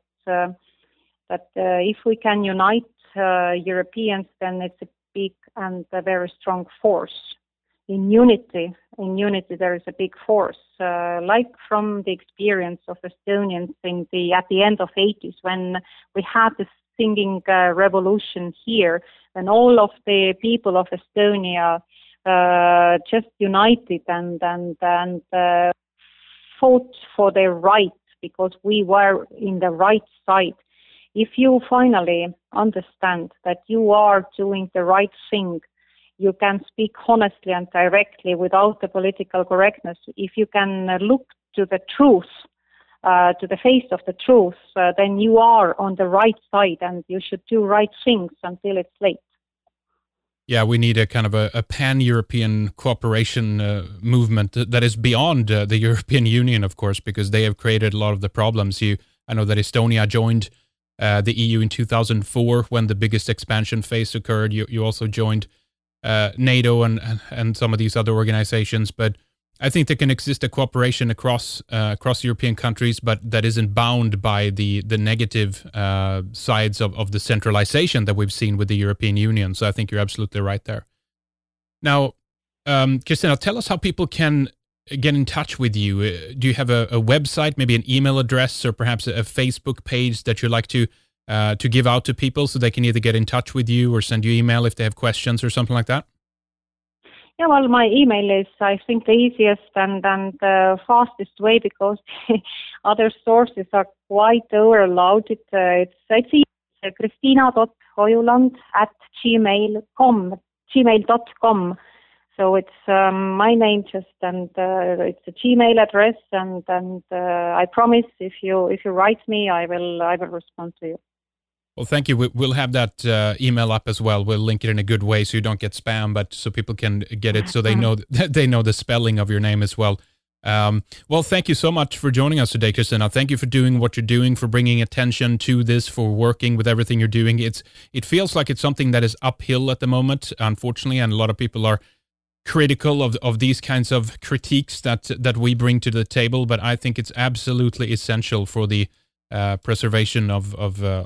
if we can unite Europeans, then it's a big and a very strong force. In unity, there is a big force. Like from the experience of Estonians at the end of 80s, when we had the singing revolution here, when all of the people of Estonia just united and fought for their rights because we were in the right side. If you finally understand that you are doing the right thing, you can speak honestly and directly without the political correctness. If you can look to the truth, to the face of the truth, then you are on the right side and you should do right things until it's late. Yeah, we need a kind of a pan-European cooperation movement that is beyond the European Union, of course, because they have created a lot of the problems. I know that Estonia joined the EU in 2004 when the biggest expansion phase occurred. You also joined NATO and some of these other organizations, but I think there can exist a cooperation across European countries, but that isn't bound by the negative sides of the centralization that we've seen with the European Union. So I think you're absolutely right there. Now, Kristina, tell us how people can get in touch with you. Do you have a website, maybe an email address, or perhaps a Facebook page that you'd like to give out to people so they can either get in touch with you or send you email if they have questions or something like that? Yeah, well, my email is, I think, the easiest and the fastest way because other sources are quite overloaded. It's Kristina.Hojuland@gmail.com. So it's my name just, and it's a Gmail address, and I promise if you write me, I will respond to you. Well, thank you. We'll have that email up as well. We'll link it in a good way so you don't get spam, but so people can get it so they know the spelling of your name as well. Well, thank you so much for joining us today, Kristina. Thank you for doing what you're doing, for bringing attention to this, for working with everything you're doing. It feels like it's something that is uphill at the moment, unfortunately, and a lot of people are critical of these kinds of critiques that we bring to the table. But I think it's absolutely essential for the preservation of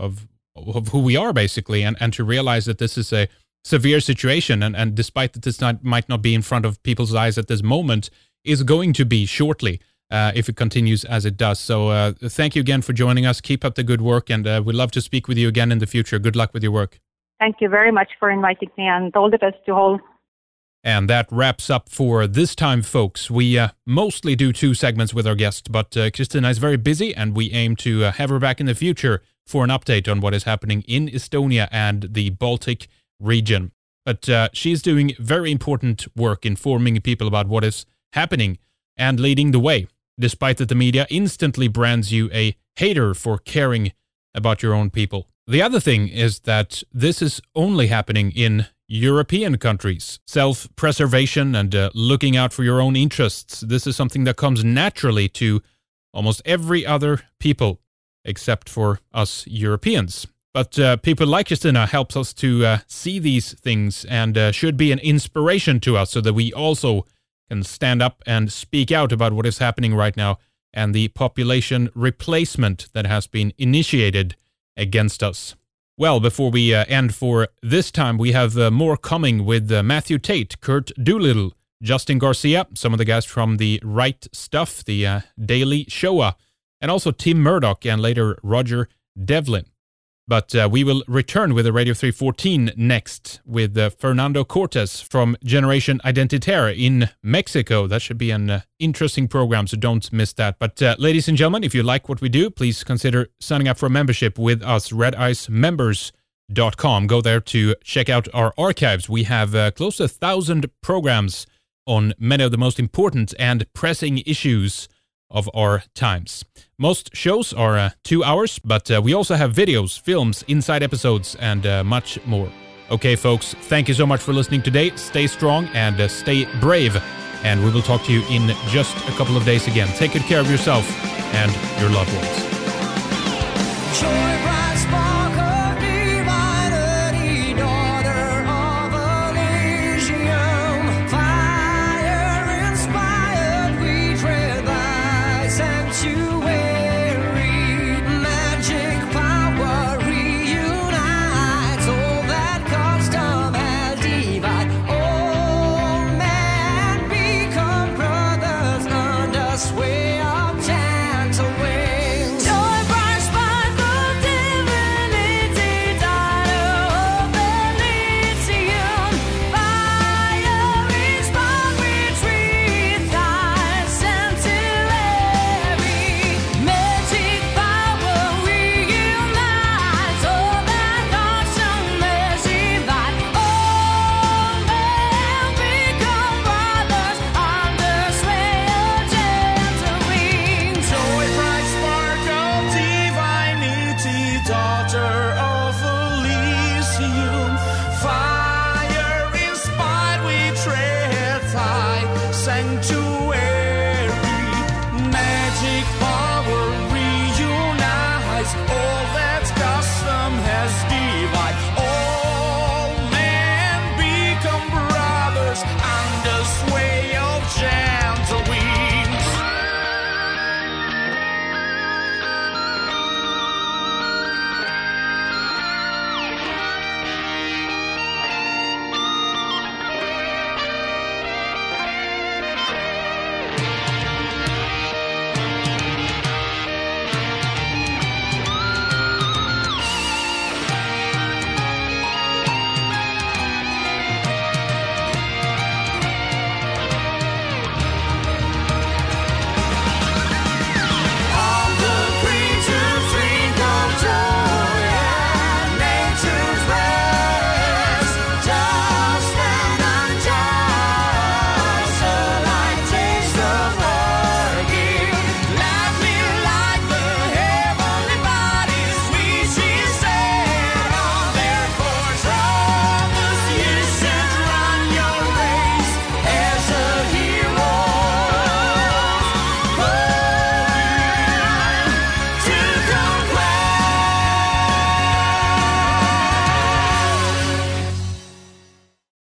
who we are, basically, and to realize that this is a severe situation, and despite that this might not be in front of people's eyes at this moment, is going to be shortly if it continues as it does. So thank you again for joining us. Keep up the good work, and we'd love to speak with you again in the future. Good luck with your work. Thank you very much for inviting me, and all the best to all. And that wraps up for this time, folks. We mostly do 2 segments with our guest, but Kristina is very busy, and we aim to have her back in the future for an update on what is happening in Estonia and the Baltic region. But she's doing very important work informing people about what is happening and leading the way, despite that the media instantly brands you a hater for caring about your own people. The other thing is that this is only happening in European countries. Self-preservation and looking out for your own interests, this is something that comes naturally to almost every other people, except for us Europeans. But people like Kristina helps us to see these things and should be an inspiration to us so that we also can stand up and speak out about what is happening right now and the population replacement that has been initiated against us. Well, before we end for this time, we have more coming with Matthew Tate, Kurt Doolittle, Justin Garcia, some of the guys from the Right Stuff, the Daily Shoah, and also Tim Murdoch and later Roger Devlin. But we will return with the Radio 314 next with Fernando Cortes from Generation Identitaire in Mexico. That should be an interesting program, so don't miss that. But ladies and gentlemen, if you like what we do, please consider signing up for a membership with us Red Ice members. Go there to check out our archives. We have close to 1,000 programs on many of the most important and pressing issues of our times. Most shows are 2 hours, but we also have videos, films, inside episodes, and much more. Okay, folks, thank you so much for listening today. Stay strong and stay brave, and we will talk to you in just a couple of days again. Take good care of yourself and your loved ones. Sanctuary.